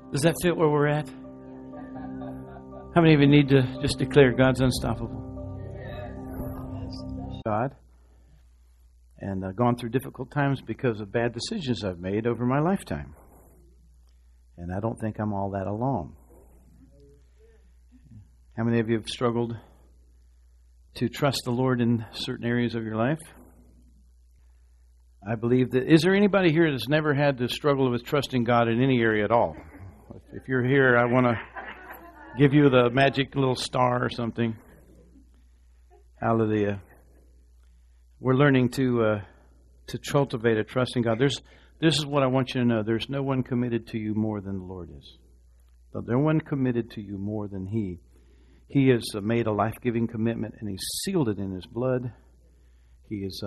Does that fit where we're at? How many of you need to just declare God's unstoppable? God. And gone through difficult times because of bad decisions I've made over my lifetime. And I don't think I'm all that alone. How many of you have struggled to trust the Lord in certain areas of your life? I believe that... Is there anybody here that's never had to struggle with trusting God in any area at all? If you're here, I want to give you the magic little star or something. Hallelujah. We're learning to cultivate a trust in God. This is what I want you to know. There's no one committed to you more than the Lord is. No one committed to you more than He. He has made a life-giving commitment, and He's sealed it in His blood. He is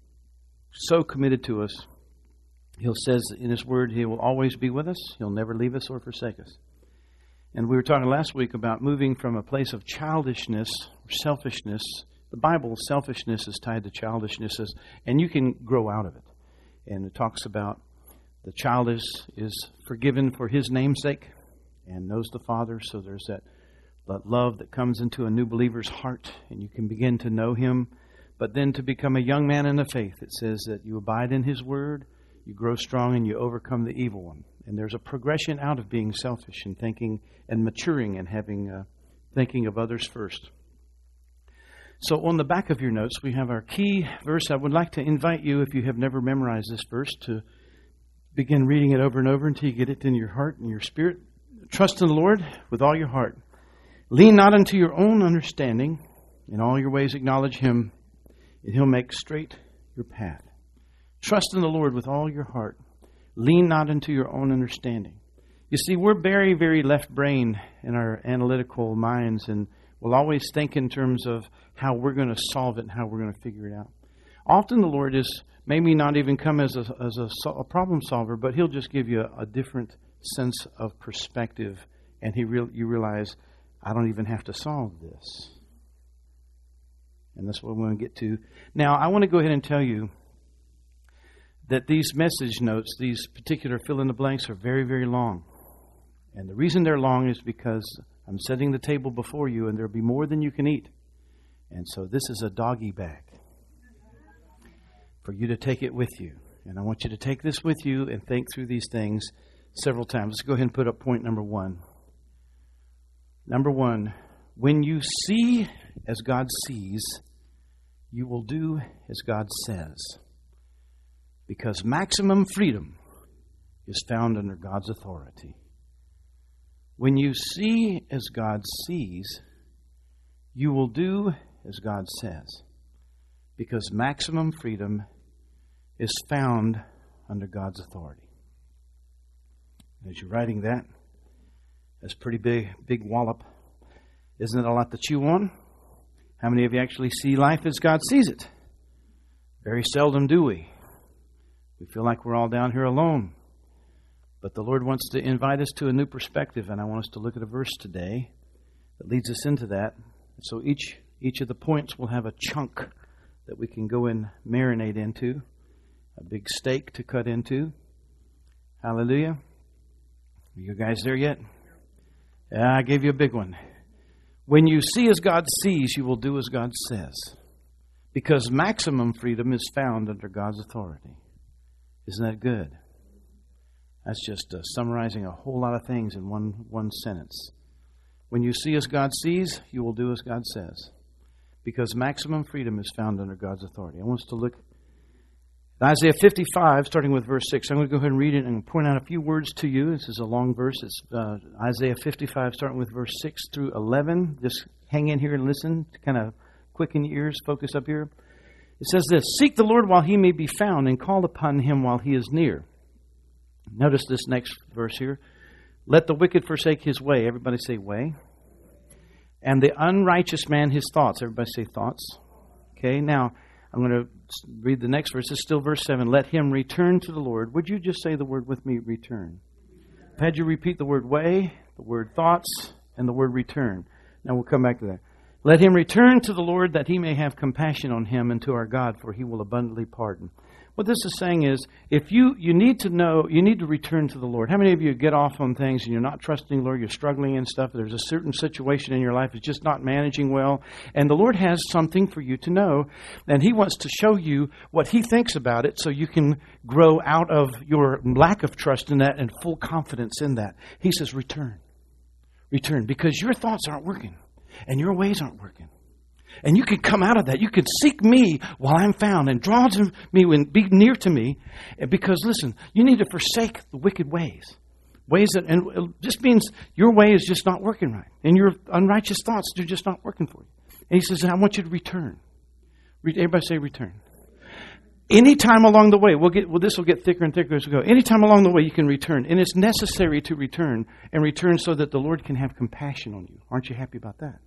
so committed to us. He says in His Word, He will always be with us. He'll never leave us or forsake us. And we were talking last week about moving from a place of childishness or selfishness. The Bible, selfishness is tied to childishness, and you can grow out of it. And it talks about the child is forgiven for his namesake and knows the Father. So there's that love that comes into a new believer's heart, and you can begin to know Him. But then to become a young man in the faith, it says that you abide in His Word, you grow strong, and you overcome the evil one. And there's a progression out of being selfish and thinking and maturing and having thinking of others first. So on the back of your notes, we have our key verse. I would like to invite you, if you have never memorized this verse, to begin reading it over and over until you get it in your heart and your spirit. Trust in the Lord with all your heart. Lean not unto your own understanding. In all your ways acknowledge Him, and He'll make straight your path. Trust in the Lord with all your heart. Lean not into your own understanding. You see, we're very, very left brain in our analytical minds, and we'll always think in terms of how we're going to solve it and how we're going to figure it out. Often the Lord is maybe not even come as a problem solver, but He'll just give you a different sense of perspective, and you realize, I don't even have to solve this. And that's what we want to get to. Now, I want to go ahead and tell you that these message notes, these particular fill-in-the-blanks, are very, very long. And the reason they're long is because I'm setting the table before you, and there'll be more than you can eat. And so this is a doggy bag for you to take it with you. And I want you to take this with you and think through these things several times. Let's go ahead and put up point number one. Number one, when you see as God sees, you will do as God says. Because maximum freedom is found under God's authority. When you see as God sees, you will do as God says. Because maximum freedom is found under God's authority. As you're writing that, that's a pretty big wallop. Isn't it a lot to chew on? How many of you actually see life as God sees it? Very seldom do we. We feel like we're all down here alone. But the Lord wants to invite us to a new perspective, and I want us to look at a verse today that leads us into that. So each of the points will have a chunk that we can go and marinate into, a big steak to cut into. Hallelujah. Are you guys there yet? Yeah, I gave you a big one. When you see as God sees, you will do as God says. Because maximum freedom is found under God's authority. Isn't that good? That's just summarizing a whole lot of things in one sentence. When you see as God sees, you will do as God says. Because maximum freedom is found under God's authority. I want us to look at Isaiah 55, starting with verse 6. I'm going to go ahead and read it and point out a few words to you. This is a long verse. It's Isaiah 55, starting with verse 6 through 11. Just hang in here and listen to kind of quicken your ears, focus up here. It says this, seek the Lord while He may be found, and call upon Him while He is near. Notice this next verse here. Let the wicked forsake his way. Everybody say way. And the unrighteous man his thoughts. Everybody say thoughts. Okay, now I'm going to read the next verse. It's still verse 7. Let him return to the Lord. Would you just say the word with me, return? I've had you repeat the word way, the word thoughts, and the word return. Now we'll come back to that. Let him return to the Lord that He may have compassion on him, and to our God, for He will abundantly pardon. What this is saying is, if you need to know, you need to return to the Lord. How many of you get off on things and you're not trusting the Lord, you're struggling and stuff, there's a certain situation in your life that's just not managing well, and the Lord has something for you to know, and He wants to show you what He thinks about it so you can grow out of your lack of trust in that and full confidence in that. He says, return. Return, because your thoughts aren't working, and your ways aren't working. And you can come out of that. You can seek me while I'm found and draw to me and be near to me. Because, listen, you need to forsake the wicked ways. Ways that, and it just means your way is just not working right. And your unrighteous thoughts, they're just not working for you. And He says, I want you to return. Everybody say return. Anytime along the way, this will get thicker and thicker as we go. Anytime along the way you can return. And it's necessary to return, and return so that the Lord can have compassion on you. Aren't you happy about that?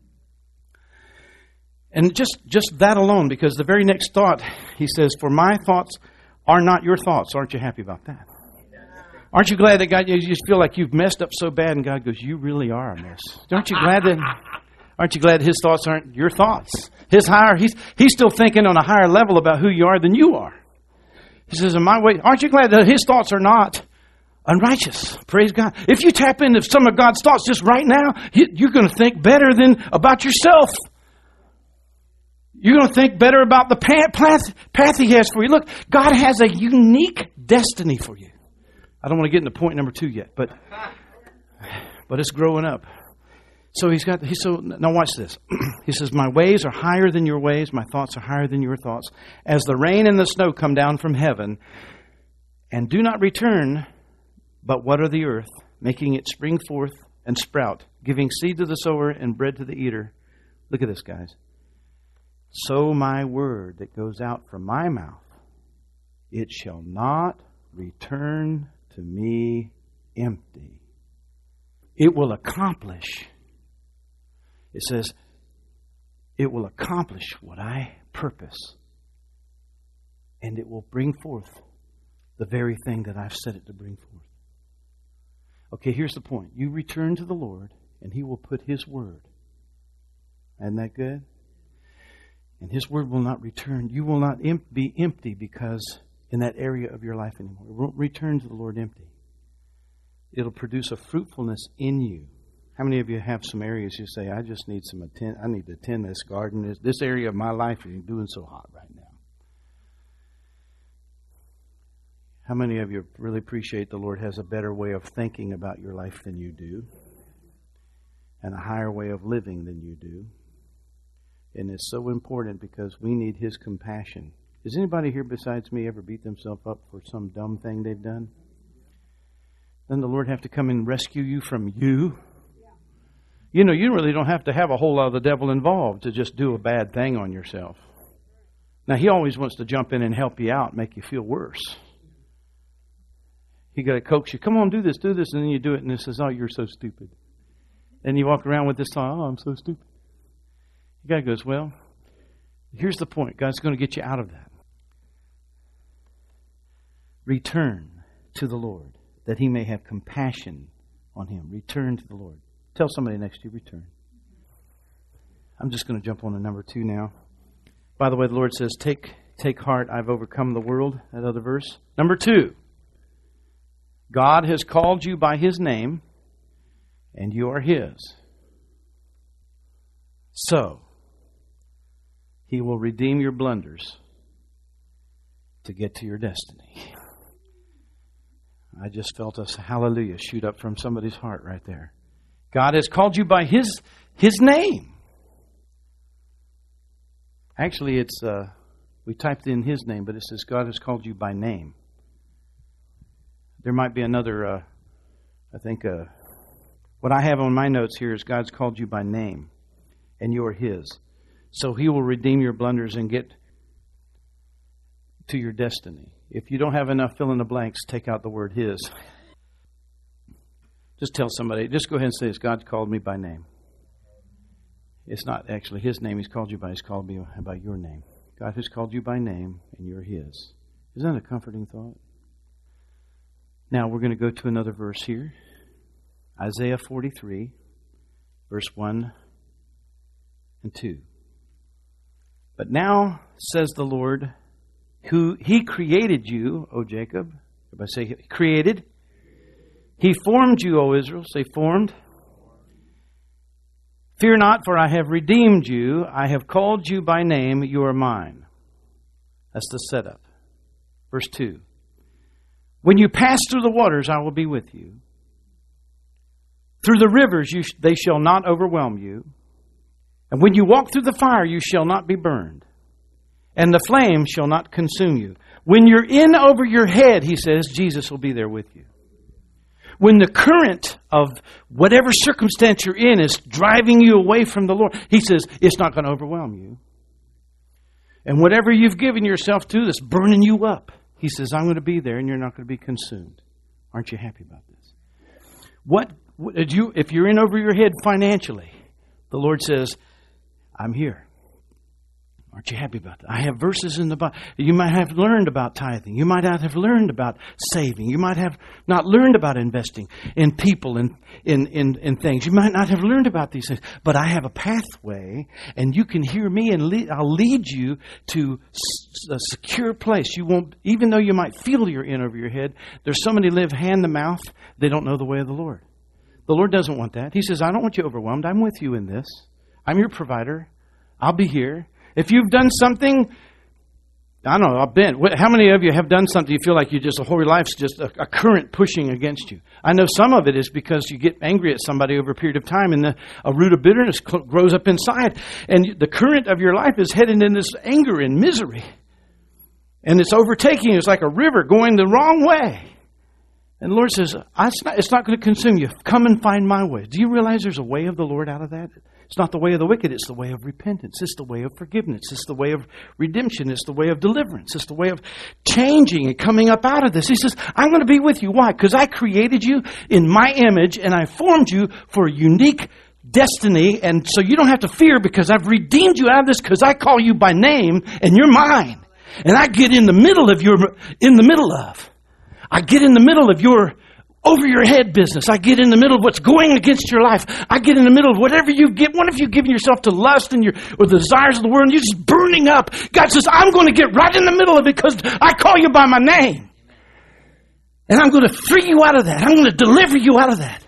And just that alone, because the very next thought, He says, for my thoughts are not your thoughts. Aren't you happy about that? Aren't you glad that God, you just feel like you've messed up so bad, and God goes, you really are a mess. Aren't you glad His thoughts aren't your thoughts? He's still thinking on a higher level about who you are than you are. He says, in my way, aren't you glad that His thoughts are not unrighteous? Praise God. If you tap into some of God's thoughts just right now, you're going to think better about yourself. You're going to think better about the path He has for you. Look, God has a unique destiny for you. I don't want to get into point number 2 yet, but it's growing up. So now watch this. He says, my ways are higher than your ways. My thoughts are higher than your thoughts. As the rain and the snow come down from heaven and do not return, but water the earth, making it spring forth and sprout, giving seed to the sower and bread to the eater. Look at this, guys. So my word that goes out from my mouth, it shall not return to me empty. It will accomplish. It says, it will accomplish what I purpose. And it will bring forth the very thing that I've set it to bring forth. Okay, here's the point. You return to the Lord, and He will put His word. Isn't that good? And His word will not return. You will not be empty because in that area of your life anymore. It won't return to the Lord empty. It'll produce a fruitfulness in you. How many of you have some areas you say, I just need some attention. I need to attend this garden. This area of my life is doing so hot right now. How many of you really appreciate the Lord has a better way of thinking about your life than you do? And a higher way of living than you do? And it's so important because we need His compassion. Does anybody here besides me ever beat themselves up for some dumb thing they've done? Doesn't the Lord have to come and rescue you from you? You know, you really don't have to have a whole lot of the devil involved to just do a bad thing on yourself. Now, he always wants to jump in and help you out, make you feel worse. He got to coax you, come on, do this, and then you do it, and it says, oh, you're so stupid. And you walk around with this thought, oh, I'm so stupid. God goes, well, here's the point. God's going to get you out of that. Return to the Lord, that He may have compassion on him. Return to the Lord. Tell somebody next to you, return. I'm just going to jump on to number 2 now. By the way, the Lord says, take heart, I've overcome the world. That other verse. Number 2, God has called you by His name, and you are His. So, He will redeem your blunders to get to your destiny. I just felt a hallelujah shoot up from somebody's heart right there. God has called you by His name. Actually, it's we typed in His name, but it says God has called you by name. There might be another, what I have on my notes here is God's called you by name, and you are His. So He will redeem your blunders and get to your destiny. If you don't have enough fill in the blanks, take out the word His. Just tell somebody, just go ahead and say this, God's called me by name. It's not actually His name He's called you by, He's called me by your name. God has called you by name, and you're His. Isn't that a comforting thought? Now we're going to go to another verse here. Isaiah 43, verse 1 and 2. But now, says the Lord, who He created you, O Jacob. Everybody say created. He formed you, O Israel. Say formed. Fear not, for I have redeemed you. I have called you by name. You are mine. That's the setup. Verse 2. When you pass through the waters, I will be with you. Through the rivers, they shall not overwhelm you. And when you walk through the fire, you shall not be burned. And the flame shall not consume you. When you're in over your head, He says, Jesus will be there with you. When the current of whatever circumstance you're in is driving you away from the Lord, He says, it's not going to overwhelm you. And whatever you've given yourself to that's burning you up, He says, I'm going to be there and you're not going to be consumed. Aren't you happy about this? If you're in over your head financially, the Lord says, I'm here. Aren't you happy about that? I have verses in the Bible. You might have learned about tithing. You might not have learned about saving. You might have not learned about investing in people and in things. You might not have learned about these things. But I have a pathway, and you can hear me, and I'll lead you to a secure place. You won't, even though you might feel you're in over your head, there's somebody live hand to mouth. They don't know the way of the Lord. The Lord doesn't want that. He says, I don't want you overwhelmed. I'm with you in this. I'm your provider. I'll be here. If you've done something, I don't know, I've been. How many of you have done something you feel like you just, the whole life's just a current pushing against you? I know some of it is because you get angry at somebody over a period of time and a root of bitterness grows up inside. And the current of your life is headed in this anger and misery. And it's overtaking you. It's like a river going the wrong way. And the Lord says, it's not going to consume you. Come and find my way. Do you realize there's a way of the Lord out of that? It's not the way of the wicked. It's the way of repentance. It's the way of forgiveness. It's the way of redemption. It's the way of deliverance. It's the way of changing and coming up out of this. He says, I'm going to be with you. Why? Because I created you in my image and I formed you for a unique destiny. And so you don't have to fear because I've redeemed you out of this because I call you by name and you're mine. And I get in the middle of I get in the middle of your over your head business. I get in the middle of what's going against your life. I get in the middle of whatever you get. What if you've given yourself to lust or the desires of the world and you're just burning up? God says, I'm going to get right in the middle of it because I call you by my name. And I'm going to free you out of that. I'm going to deliver you out of that.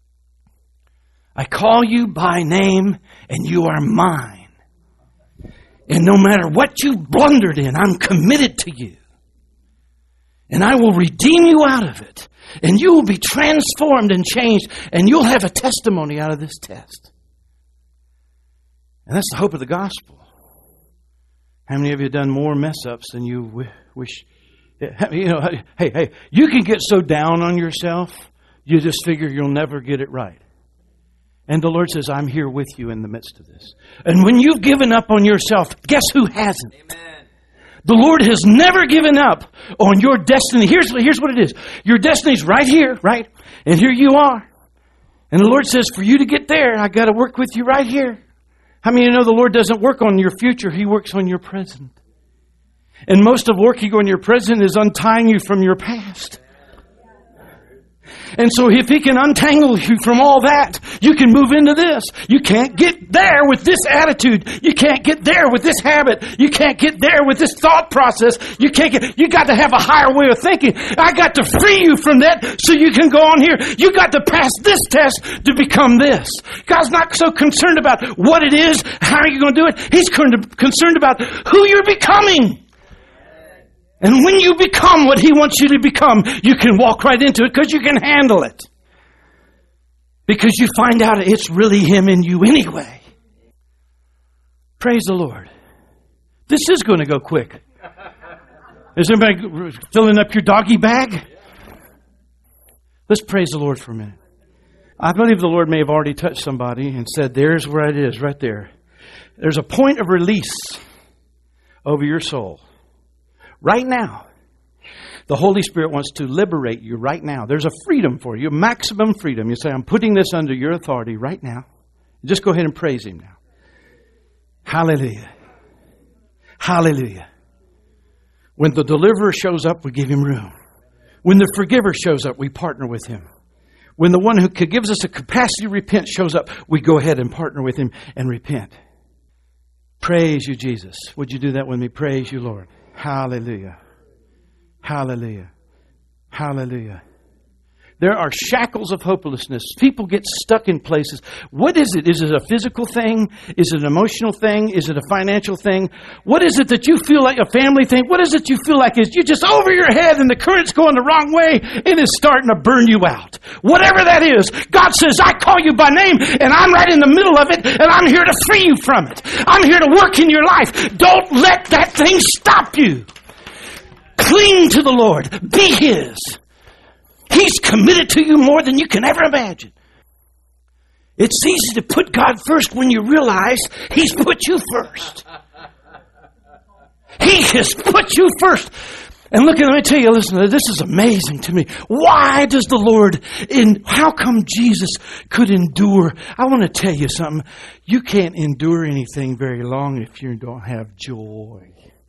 I call you by name and you are mine. And no matter what you've blundered in, I'm committed to you. And I will redeem you out of it. And you will be transformed and changed. And you'll have a testimony out of this test. And that's the hope of the gospel. How many of you have done more mess ups than you wish? You know, hey, you can get so down on yourself, you just figure you'll never get it right. And the Lord says, I'm here with you in the midst of this. And when you've given up on yourself, guess who hasn't? Amen. The Lord has never given up on your destiny. Here's what it is. Your destiny's right here, right? And here you are. And the Lord says, for you to get there, I got to work with you right here. How many of you know the Lord doesn't work on your future? He works on your present. And most of working on your present is untying you from your past. And so if He can untangle you from all that, you can move into this. You can't get there with this attitude. You can't get there with this habit. You can't get there with this thought process. You got to have a higher way of thinking. I got to free you from that so you can go on here. You got to pass this test to become this. God's not so concerned about what it is, how are you going to do it. He's concerned about who you're becoming. And when you become what He wants you to become, you can walk right into it because you can handle it. Because you find out it's really Him in you anyway. Praise the Lord. This is going to go quick. Is everybody filling up your doggy bag? Let's praise the Lord for a minute. I believe the Lord may have already touched somebody and said, there's where it is, right there. There's a point of release over your soul. Right now, the Holy Spirit wants to liberate you right now. There's a freedom for you, maximum freedom. You say, I'm putting this under your authority right now. Just go ahead and praise Him now. Hallelujah. Hallelujah. When the deliverer shows up, we give Him room. When the forgiver shows up, we partner with Him. When the one who gives us a capacity to repent shows up, we go ahead and partner with Him and repent. Praise you, Jesus. Would you do that with me? Praise you, Lord. Hallelujah. Hallelujah. Hallelujah. There are shackles of hopelessness. People get stuck in places. What is it? Is it a physical thing? Is it an emotional thing? Is it a financial thing? What is it that you feel like a family thing? What is it you feel like is you're just over your head and the current's going the wrong way and it's starting to burn you out? Whatever that is, God says, I call you by name and I'm right in the middle of it and I'm here to free you from it. I'm here to work in your life. Don't let that thing stop you. Cling to the Lord. Be His. He's committed to you more than you can ever imagine. It's easy to put God first when you realize He's put you first. He has put you first. And look, let me tell you, listen, this is amazing to me. Why does the Lord, how come Jesus could endure? I want to tell you something. You can't endure anything very long if you don't have joy.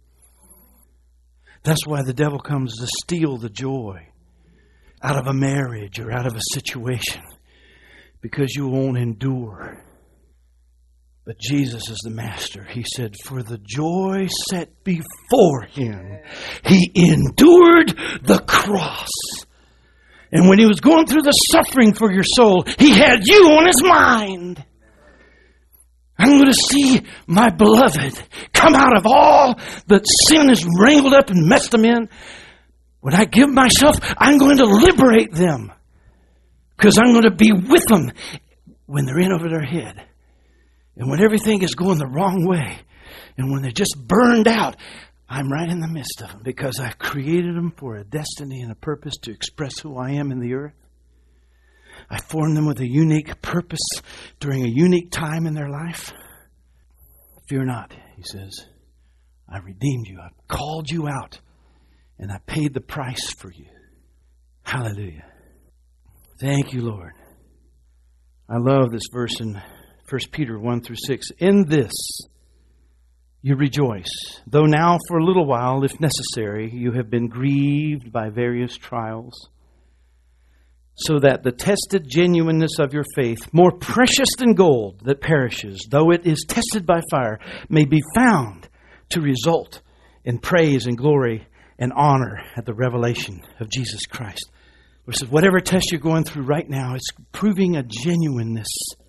That's why the devil comes to steal the joy out of a marriage or out of a situation, because you won't endure. But Jesus is the master. He said, for the joy set before Him, He endured the cross. And when He was going through the suffering for your soul, He had you on His mind. I'm going to see my beloved come out of all that sin has wrangled up and messed them in. When I give myself, I'm going to liberate them. Because I'm going to be with them when they're in over their head. And when everything is going the wrong way. And when they're just burned out, I'm right in the midst of them. Because I've created them for a destiny and a purpose to express who I am in the earth. I formed them with a unique purpose during a unique time in their life. Fear not, He says. I redeemed you. I've called you out. And I paid the price for you. Hallelujah. Thank you, Lord. I love this verse in 1 Peter 1-6. In this you rejoice, though now for a little while, if necessary, you have been grieved by various trials, so that the tested genuineness of your faith, more precious than gold that perishes, though it is tested by fire, may be found to result in praise and glory and honor at the revelation of Jesus Christ. Which says, whatever test you're going through right now, it's proving a genuineness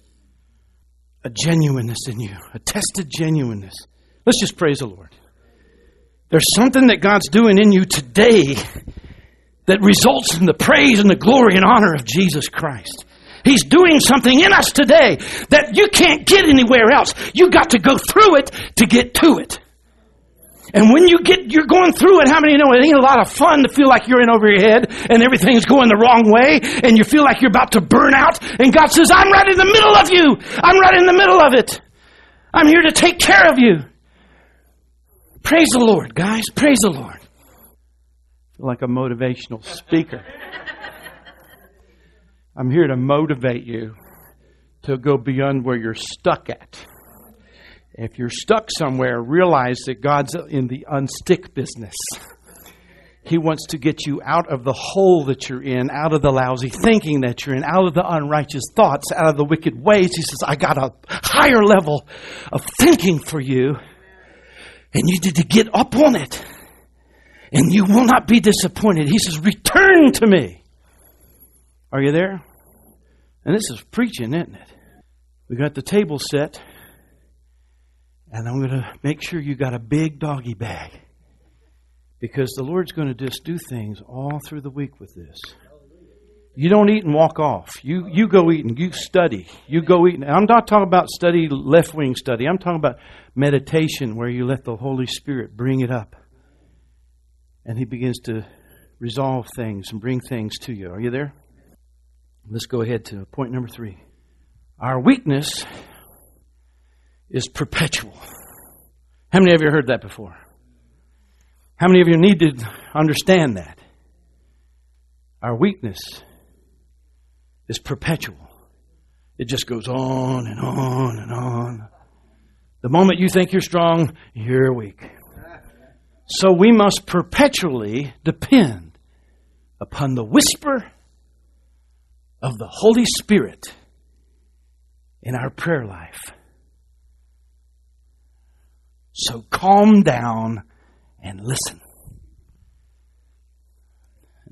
in you, a tested genuineness. Let's just praise the Lord. There's something that God's doing in you today that results in the praise and the glory and honor of Jesus Christ. He's doing something in us today that you can't get anywhere else. You got to go through it to get to it. And when you're going through it, how many know it ain't a lot of fun to feel like you're in over your head and everything's going the wrong way and you feel like you're about to burn out, and God says, I'm right in the middle of you. I'm right in the middle of it. I'm here to take care of you. Praise the Lord, guys. Praise the Lord. I feel like a motivational speaker. I'm here to motivate you to go beyond where you're stuck at. If you're stuck somewhere, realize that God's in the unstick business. He wants to get you out of the hole that you're in, out of the lousy thinking that you're in, out of the unrighteous thoughts, out of the wicked ways. He says, I got a higher level of thinking for you, and you need to get up on it, and you will not be disappointed. He says, return to me. Are you there? And this is preaching, isn't it? We got the table set. And I'm going to make sure you got a big doggy bag. Because the Lord's going to just do things all through the week with this. You don't eat and walk off. You go eat and you study. You go eat. I'm not talking about study, left wing study. I'm talking about meditation where you let the Holy Spirit bring it up. And He begins to resolve things and bring things to you. Are you there? Let's go ahead to point number 3. Our weakness is perpetual. How many of you have heard that before? How many of you need to understand that? Our weakness is perpetual. It just goes on and on and on. The moment you think you're strong, you're weak. So we must perpetually depend upon the whisper of the Holy Spirit in our prayer life. So calm down and listen.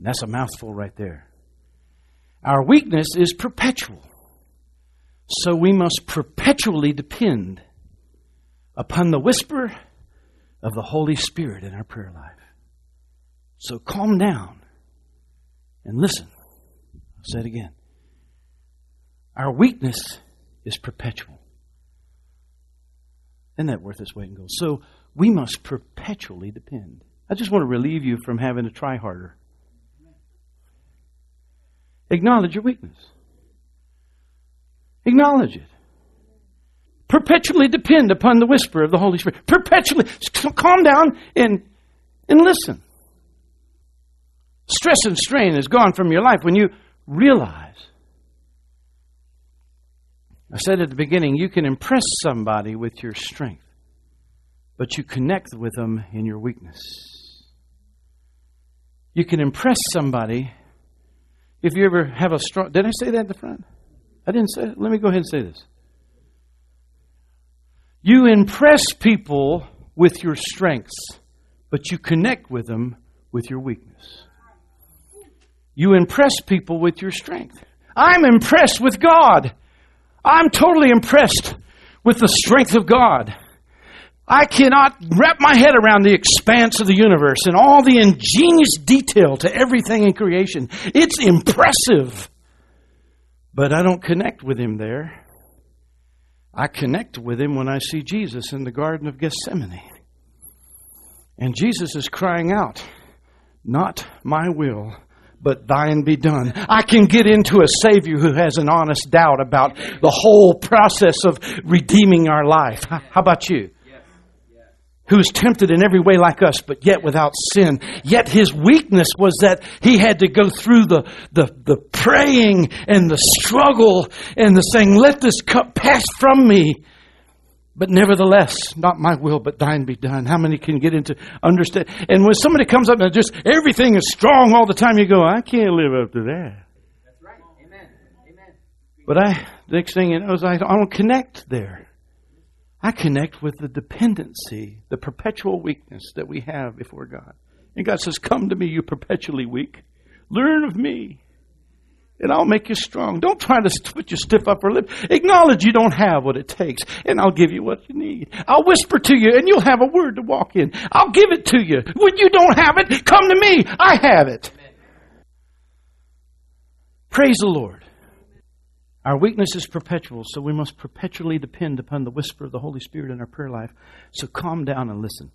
And that's a mouthful right there. Our weakness is perpetual. So we must perpetually depend upon the whisper of the Holy Spirit in our prayer life. So calm down and listen. I'll say it again. Our weakness is perpetual. Isn't that worth its weight in gold? So we must perpetually depend. I just want to relieve you from having to try harder. Acknowledge your weakness. Acknowledge it. Perpetually depend upon the whisper of the Holy Spirit. Perpetually. Calm down and listen. Stress and strain is gone from your life when you realize. I said at the beginning, you can impress somebody with your strength, but you connect with them in your weakness. You can impress somebody if you ever have a strong... Did I say that at the front? I didn't say it. Let me go ahead and say this. You impress people with your strengths, but you connect with them with your weakness. You impress people with your strength. I'm impressed with God. I'm totally impressed with the strength of God. I cannot wrap my head around the expanse of the universe and all the ingenious detail to everything in creation. It's impressive. But I don't connect with Him there. I connect with Him when I see Jesus in the Garden of Gethsemane. And Jesus is crying out, not my will, but thine be done. I can get into a Savior who has an honest doubt about the whole process of redeeming our life. How about you? Who's tempted in every way like us, but yet without sin. Yet His weakness was that He had to go through the praying and the struggle and the saying, let this cup pass from me. But nevertheless, not my will, but thine be done. How many can get into understand? And when somebody comes up and just everything is strong all the time, you go, I can't live up to that. That's right. Amen. Amen. But the next thing you know is I don't connect there. I connect with the dependency, the perpetual weakness that we have before God. And God says, come to me, you perpetually weak. Learn of me, and I'll make you strong. Don't try to put your stiff upper lip. Acknowledge you don't have what it takes, and I'll give you what you need. I'll whisper to you, and you'll have a word to walk in. I'll give it to you. When you don't have it, come to me. I have it. Amen. Praise the Lord. Our weakness is perpetual, so we must perpetually depend upon the whisper of the Holy Spirit in our prayer life. So calm down and listen.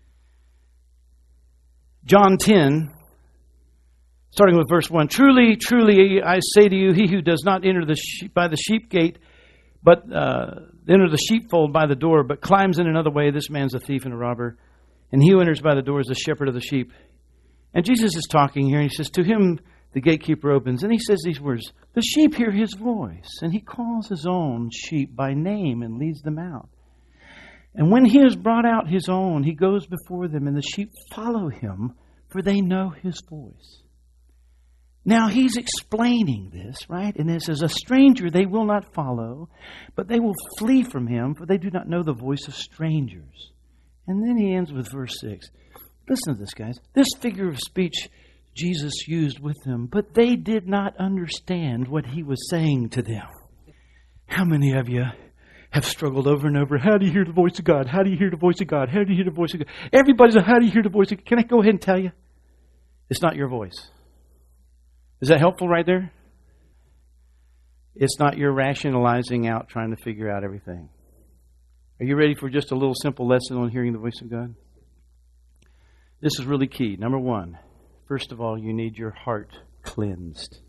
John 10, starting with verse 1. Truly, truly, I say to you, he who does not enter by the sheep gate, but enter the sheepfold by the door, but climbs in another way, this man's a thief and a robber. And he who enters by the door is the shepherd of the sheep. And Jesus is talking here, and He says, to him the gatekeeper opens, and He says these words, the sheep hear His voice, and He calls His own sheep by name and leads them out. And when He has brought out His own, He goes before them, and the sheep follow Him, for they know His voice. Now He's explaining this, right? And it says, a stranger they will not follow, but they will flee from him, for they do not know the voice of strangers. And then He ends with verse 6. Listen to this, guys. This figure of speech Jesus used with them, but they did not understand what He was saying to them. How many of you have struggled over and over? How do you hear the voice of God? How do you hear the voice of God? How do you hear the voice of God? Everybody's like, how do you hear the voice of God? Can I go ahead and tell you? It's not your voice. Is that helpful right there? It's not your rationalizing out, trying to figure out everything. Are you ready for just a little simple lesson on hearing the voice of God? This is really key. Number one, first of all, you need your heart cleansed.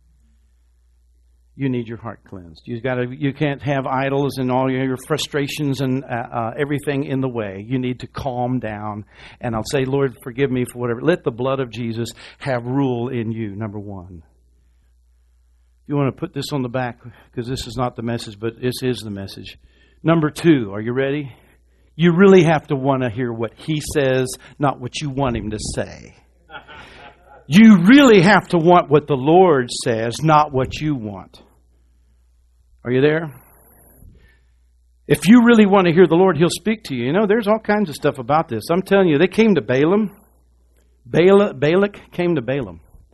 You need your heart cleansed. You can't have idols and all your frustrations and everything in the way. You need to calm down. And I'll say, Lord, forgive me for whatever. Let the blood of Jesus have rule in you, number one. You want to put this on the back, because this is not the message, but this is the message. Number two, are you ready? You really have to want to hear what He says, not what you want Him to say. You really have to want what the Lord says, not what you want. Are you there? If you really want to hear the Lord, He'll speak to you. You know, there's all kinds of stuff about this. I'm telling you, they came to Balaam. Balak came to Balaam.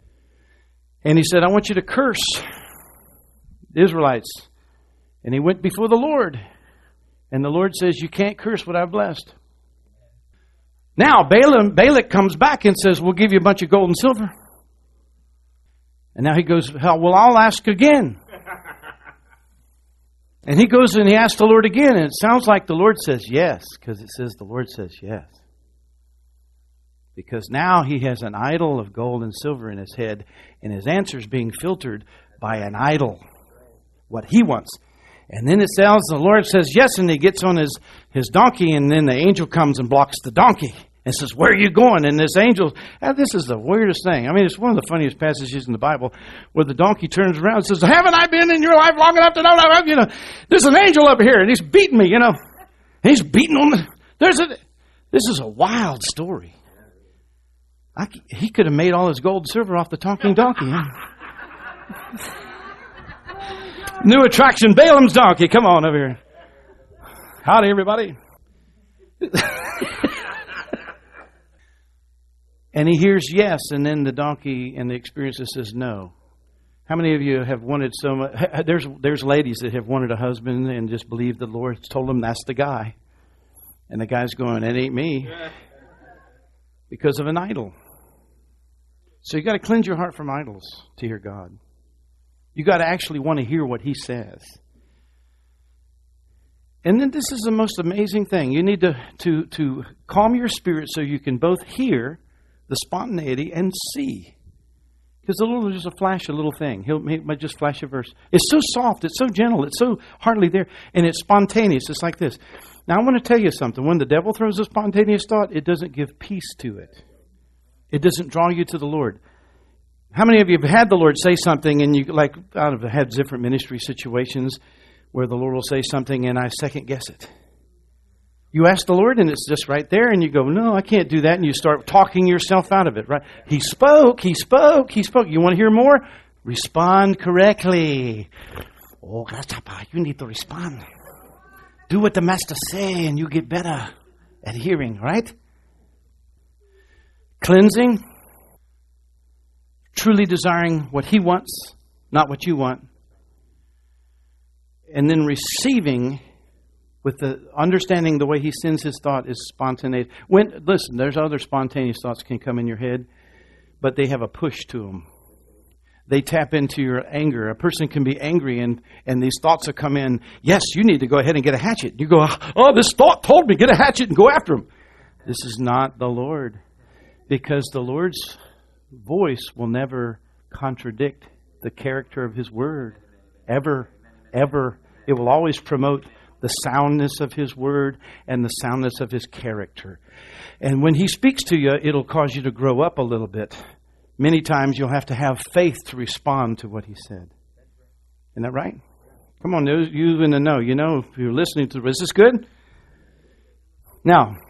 And he said, I want you to curse the Israelites. And he went before the Lord. And the Lord says, you can't curse what I've blessed. Now, Balak comes back and says, we'll give you a bunch of gold and silver. And now he goes, well, I'll ask again. And he goes and he asks the Lord again. And it sounds like the Lord says yes, because it says the Lord says yes. Because now he has an idol of gold and silver in his head, and his answer is being filtered by an idol, what he wants. And then it sounds, the Lord says yes, and he gets on his donkey, and then the angel comes and blocks the donkey and says, where are you going? And this angel, this is the weirdest thing. I mean, it's one of the funniest passages in the Bible, where the donkey turns around and says, haven't I been in your life long enough to know, there's an angel up here, and he's beating me, He's beating on me. This is a wild story. He could have made all his gold and silver off the talking donkey. New attraction, Balaam's donkey. Come on over here. Howdy, everybody. And he hears yes, and then the donkey and the experiencer says no. How many of you have wanted so much? There's ladies that have wanted a husband and just believe the Lord told them that's the guy. And the guy's going, it ain't me. Because of an idol. So you got to cleanse your heart from idols to hear God. You got to actually want to hear what He says. And then this is the most amazing thing. You need to calm your spirit so you can both hear the spontaneity and see. Because the Lord will just flash a little thing. He might just flash a verse. It's so soft. It's so gentle. It's so hardly there. And it's spontaneous. It's like this. Now, I want to tell you something. When the devil throws a spontaneous thought, it doesn't give peace to it. It doesn't draw you to the Lord. How many of you have had the Lord say something and I've had different ministry situations where the Lord will say something and I second guess it. You ask the Lord and it's just right there and you go, no, I can't do that. And you start talking yourself out of it, right? He spoke. You want to hear more? Respond correctly. Oh, you need to respond. Do what the Master say and you get better at hearing, right? Cleansing. Truly desiring what He wants, not what you want. And then receiving with the understanding the way He sends His thought is spontaneous. Listen, there's other spontaneous thoughts can come in your head, but they have a push to them. They tap into your anger. A person can be angry and these thoughts will come in. Yes, you need to go ahead and get a hatchet. You go, oh, this thought told me, get a hatchet and go after him. This is not the Lord. Because the Lord's voice will never contradict the character of His Word. Ever, ever. It will always promote the soundness of His Word and the soundness of His character. And when He speaks to you, it'll cause you to grow up a little bit. Many times you'll have to have faith to respond to what He said. Isn't that right? Come on, you in the know. You know, if you're listening to this, is this good? Now,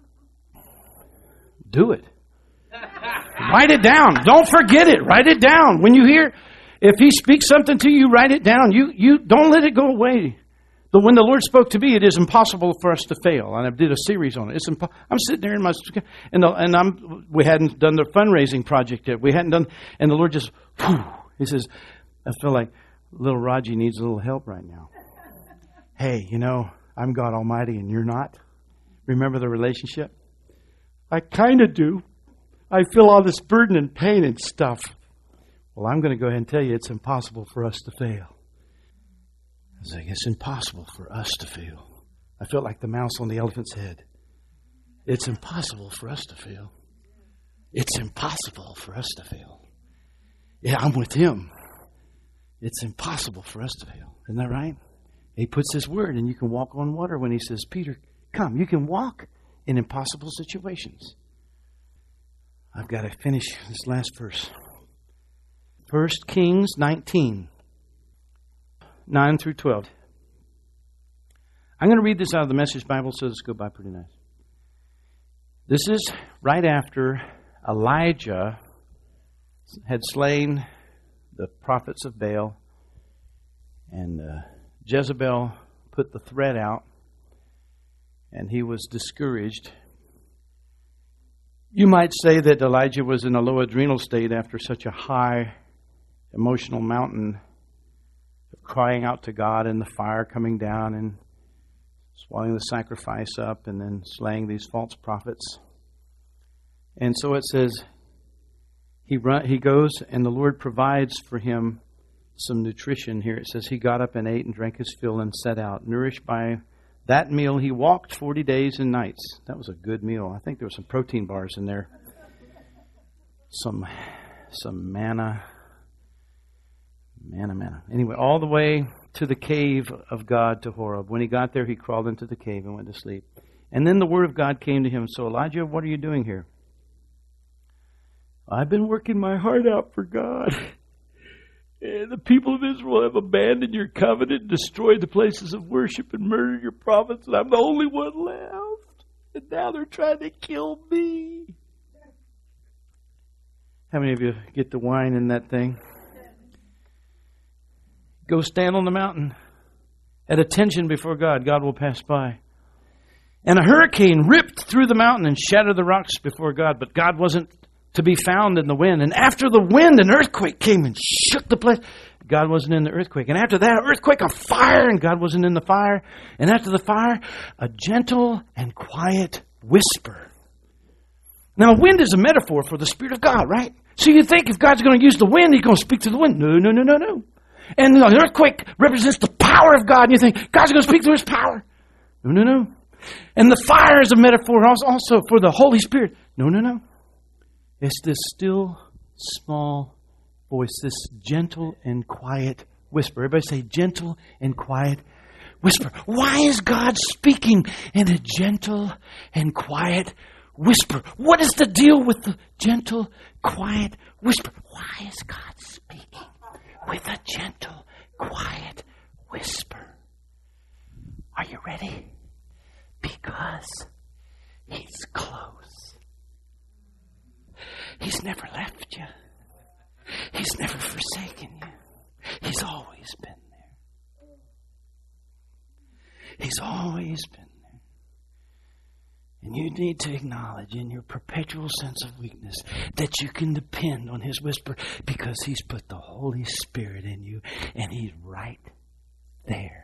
do it. Write it down. Don't forget it. Write it down. When you hear, if He speaks something to you, write it down. You don't let it go away. But when the Lord spoke to me, it is impossible for us to fail. And I did a series on it. I'm sitting there in my, we hadn't done the fundraising project yet. We hadn't done, and the Lord just, He says, I feel like little Raji needs a little help right now. Hey, I'm God Almighty and you're not. Remember the relationship? I kind of do. I feel all this burden and pain and stuff. Well, I'm going to go ahead and tell you it's impossible for us to fail. I was like, it's impossible for us to fail. I felt like the mouse on the elephant's head. It's impossible for us to fail. It's impossible for us to fail. Yeah, I'm with Him. It's impossible for us to fail. Isn't that right? He puts His word and you can walk on water when He says, Peter, come. You can walk in impossible situations. I've got to finish this last verse. 1 Kings 19, 9 through 12. I'm going to read this out of the Message Bible, so this will go by pretty nice. This is right after Elijah had slain the prophets of Baal, and Jezebel put the threat out, and he was discouraged. You might say that Elijah was in a low adrenal state after such a high emotional mountain of crying out to God and the fire coming down and swallowing the sacrifice up and then slaying these false prophets. And so it says he goes and the Lord provides for him some nutrition here. It says he got up and ate and drank his fill and set out. Nourished by that meal, he walked 40 days and nights. That was a good meal. I think there were some protein bars in there. Some manna. Anyway, all the way to the cave of God to Horeb. When he got there, he crawled into the cave and went to sleep. And then the word of God came to him. So, Elijah, what are you doing here? I've been working my heart out for God. And the people of Israel have abandoned your covenant, destroyed the places of worship, and murdered your prophets, and I'm the only one left. And now they're trying to kill me. How many of you get the wine in that thing? Go stand on the mountain at attention before God. God will pass by. And a hurricane ripped through the mountain and shattered the rocks before God, but God wasn't to be found in the wind. And after the wind, an earthquake came and shook the place. God wasn't in the earthquake. And after that, earthquake, a fire, and God wasn't in the fire. And after the fire, a gentle and quiet whisper. Now, wind is a metaphor for the Spirit of God, right? So you think if God's going to use the wind, He's going to speak to the wind. No. And the earthquake represents the power of God. And you think, God's going to speak through His power. No. And the fire is a metaphor also for the Holy Spirit. No. It's this still, small voice, this gentle and quiet whisper. Everybody say gentle and quiet whisper. Why is God speaking in a gentle and quiet whisper? What is the deal with the gentle, quiet whisper? Why is God speaking with a gentle, quiet whisper? Are you ready? Because He's close. He's never left you. He's never forsaken you. He's always been there. He's always been there. And you need to acknowledge in your perpetual sense of weakness that you can depend on His whisper because He's put the Holy Spirit in you and He's right there.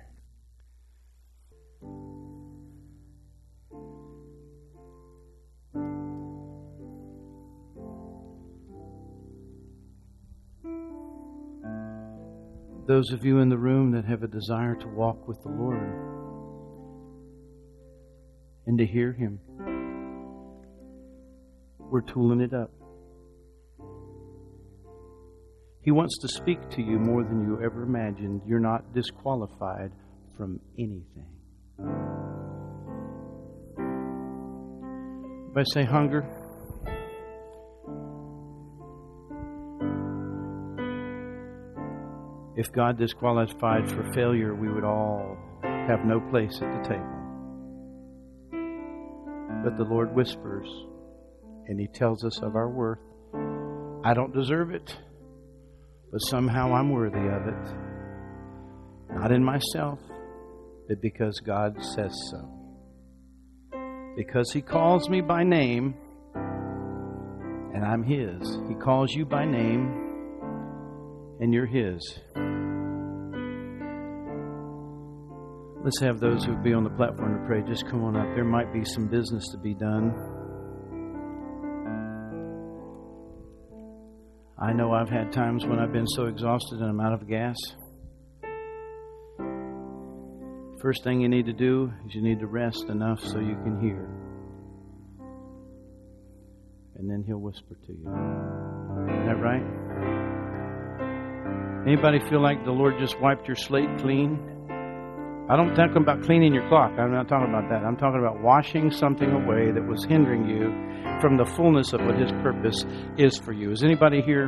Those of you in the room that have a desire to walk with the Lord and to hear Him, we're tooling it up. He wants to speak to you more than you ever imagined. You're not disqualified from anything. Everybody say hunger. If God disqualified for failure, we would all have no place at the table. But the Lord whispers, and He tells us of our worth. I don't deserve it, but somehow I'm worthy of it. Not in myself, but because God says so. Because He calls me by name, and I'm His. He calls you by name, and you're His. Let's have those who be on the platform to pray. Just come on up. There might be some business to be done. I know I've had times when I've been so exhausted and I'm out of gas. First thing you need to do is you need to rest enough so you can hear. And then He'll whisper to you. Isn't that right? Anybody feel like the Lord just wiped your slate clean? I don't talk about cleaning your clock. I'm not talking about that. I'm talking about washing something away that was hindering you from the fullness of what His purpose is for you. Is anybody here?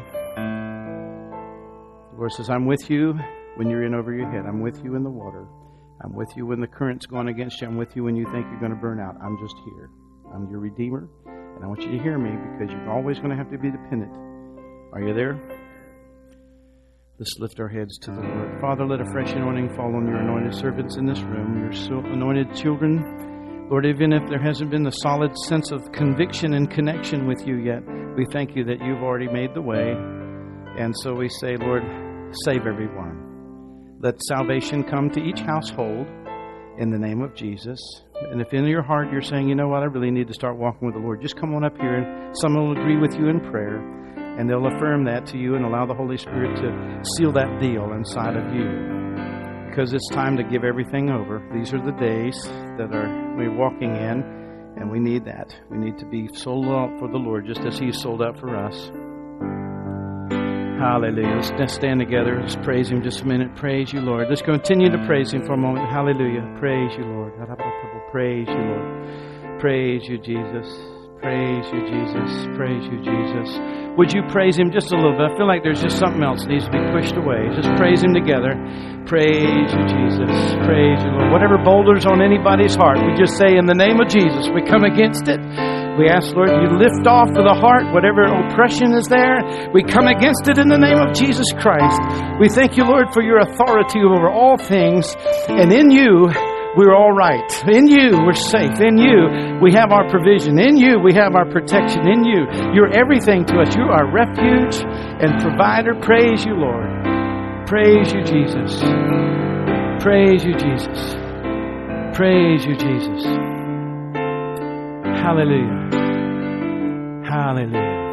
The Lord says, I'm with you when you're in over your head. I'm with you in the water. I'm with you when the current's going against you. I'm with you when you think you're going to burn out. I'm just here. I'm your Redeemer. And I want you to hear me because you're always going to have to be dependent. Are you there? Let's lift our heads to the Lord. Father, let a fresh anointing fall on your anointed servants in this room, your anointed children. Lord, even if there hasn't been the solid sense of conviction and connection with you yet, we thank you that you've already made the way. And so we say, Lord, save everyone. Let salvation come to each household in the name of Jesus. And if in your heart you're saying, you know what, I really need to start walking with the Lord, just come on up here and someone will agree with you in prayer. And they'll affirm that to you and allow the Holy Spirit to seal that deal inside of you. Because it's time to give everything over. These are the days that we're walking in, and we need that. We need to be sold out for the Lord just as He's sold out for us. Hallelujah. Let's stand together. Let's praise Him just a minute. Praise you, Lord. Let's continue to praise Him for a moment. Hallelujah. Praise you, Lord. Praise you, Lord. Praise you, Jesus. Praise you, Jesus. Praise you, Jesus. Would you praise Him just a little bit? I feel like there's just something else that needs to be pushed away. Just praise Him together. Praise you, Jesus. Praise you, Lord. Whatever boulders on anybody's heart, we just say in the name of Jesus, we come against it. We ask, Lord, you lift off of the heart whatever oppression is there. We come against it in the name of Jesus Christ. We thank you, Lord, for your authority over all things. And in you, we're all right. In you, we're safe. In you, we have our provision. In you, we have our protection. In you, you're everything to us. You're our refuge and provider. Praise you, Lord. Praise you, Jesus. Praise you, Jesus. Praise you, Jesus. Hallelujah. Hallelujah.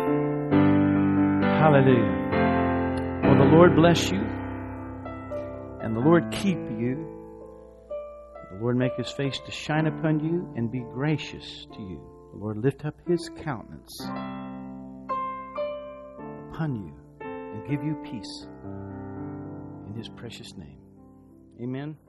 Hallelujah. Well, the Lord bless you, and the Lord keep you. The Lord make His face to shine upon you and be gracious to you. The Lord lift up His countenance upon you and give you peace. In His precious name. Amen.